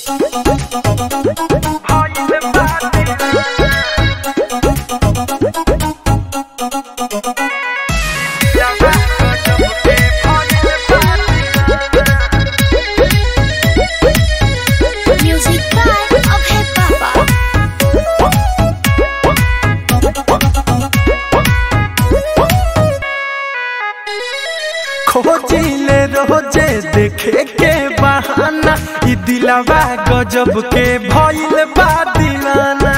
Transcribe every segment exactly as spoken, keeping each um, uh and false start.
खोजिले रोजे देखे के बहाना ई दिलवा गजब के भइल बा दीवाना।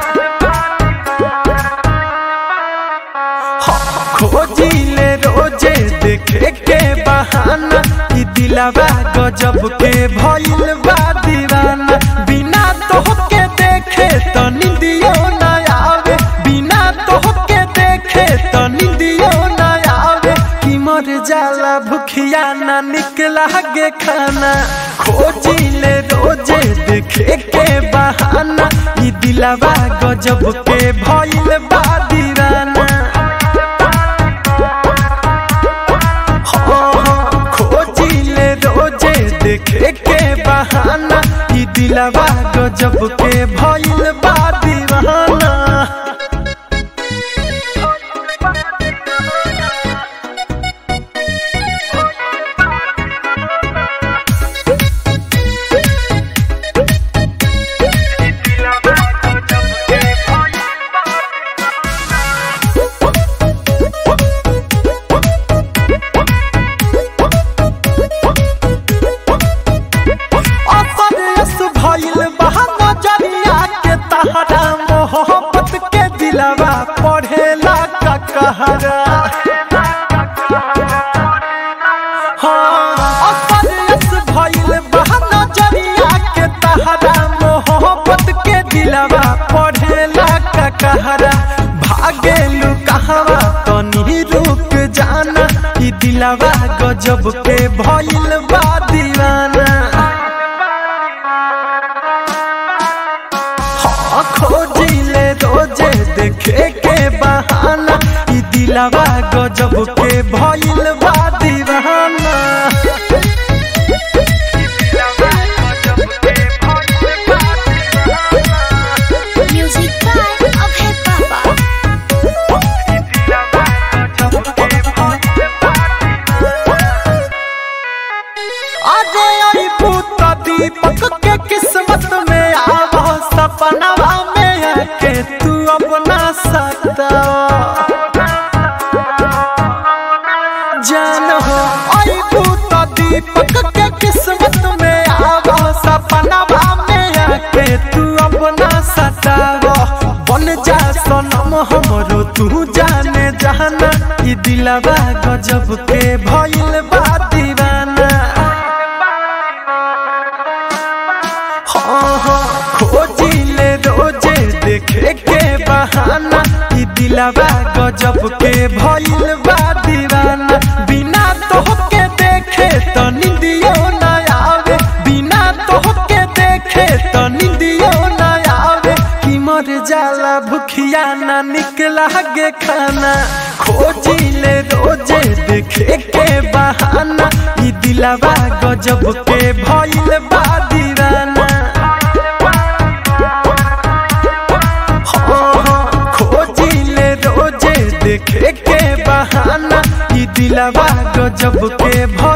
खोजिले रोजे देखे के बहाना ई दिलवा गजब के भइल बा दीवाना। बिना तोहके देखे तो नींदियो ना आवे, बिना तोहके देखे तो नींदियो ना आवे। कि मर जाला भूखिया ना निकला गे खाना। खोजिले रोजे देखे के बहाना ई दिलवा गजब के भइल बा दीवाना। खोजिले रोजे देखे के बहाना ई दिलवा गजब के भइल बा दीवाना। मोहब्बत के दिलवा पढ़ेला का कहरा। हाँ भइल बहाना जरिया के तहरा। मोहब्बत के दिलवा पढ़ेला का कहरा। भागेलू कहवा तनी रुक जाना ई दिलवा गजब के भइल बा दीवाना। खोजिले रोजे देखे के बहाना ई दिलवा गजब के भइल बा दीवाना। म्यूजिक बाय अभय बाबा। अरे आई पुत दीपक के किस्मत में आवा सपनवा में आके तू अपना सकता जान हो। आई पुत दीपक के किस्मत में आवा सपनवा में आके तू अपना सतावा। बन जा सनम हमरो तू जाने जाना ई दिलवा गजब के भइल बा दीवाना। खोजिले रोजे देखे के बहाना ई दिलवा गजब के भइल बा दीवाना। बिना तोहके देखे तो नींदियो ना आवे, बिना तोहके देखे तो नींदियो ना आवे। कि मर जाला भूखिया ना निकला गे खाना। खोजिले रोजे देखे के बहाना ई दिलवा गजब के भइल बा दीवाना। खोजिले रोजे देखे के बहाना ई दिलवा गजब के